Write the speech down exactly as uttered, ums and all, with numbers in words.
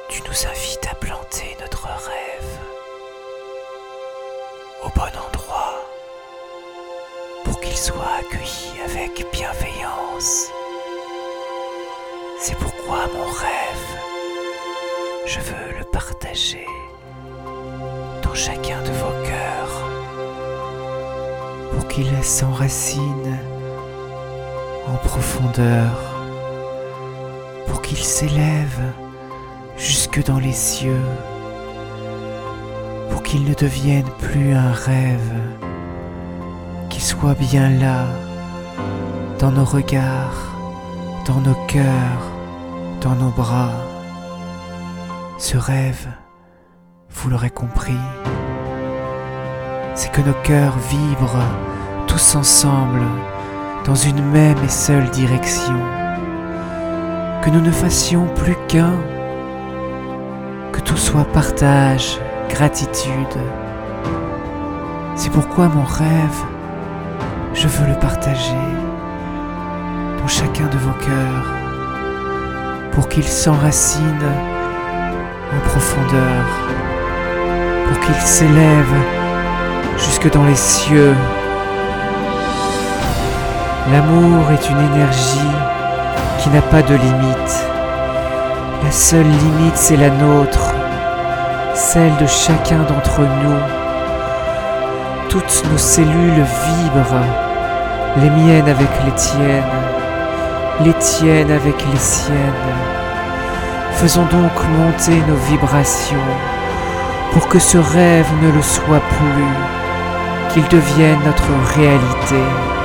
Tu nous invites à planter notre rêve au bon endroit pour qu'il soit accueilli avec bienveillance. C'est pourquoi mon rêve, je veux le partager dans chacun de vos cœurs pour qu'il s'enracine en profondeur, pour qu'il s'élève jusque dans les cieux, pour qu'il ne devienne plus un rêve, qu'il soit bien là, dans nos regards, dans nos cœurs, dans nos bras. Ce rêve, vous l'aurez compris, c'est que nos cœurs vibrent tous ensemble dans une même et seule direction, que nous ne fassions plus qu'un, que tout soit partage, gratitude. C'est pourquoi mon rêve, je veux le partager dans chacun de vos cœurs, pour qu'il s'enracine en profondeur, pour qu'il s'élève jusque dans les cieux. L'amour est une énergie qui n'a pas de limite. La seule limite, c'est la nôtre, celle de chacun d'entre nous. Toutes nos cellules vibrent, les miennes avec les tiennes, les tiennes avec les siennes. Faisons donc monter nos vibrations pour que ce rêve ne le soit plus, qu'il devienne notre réalité.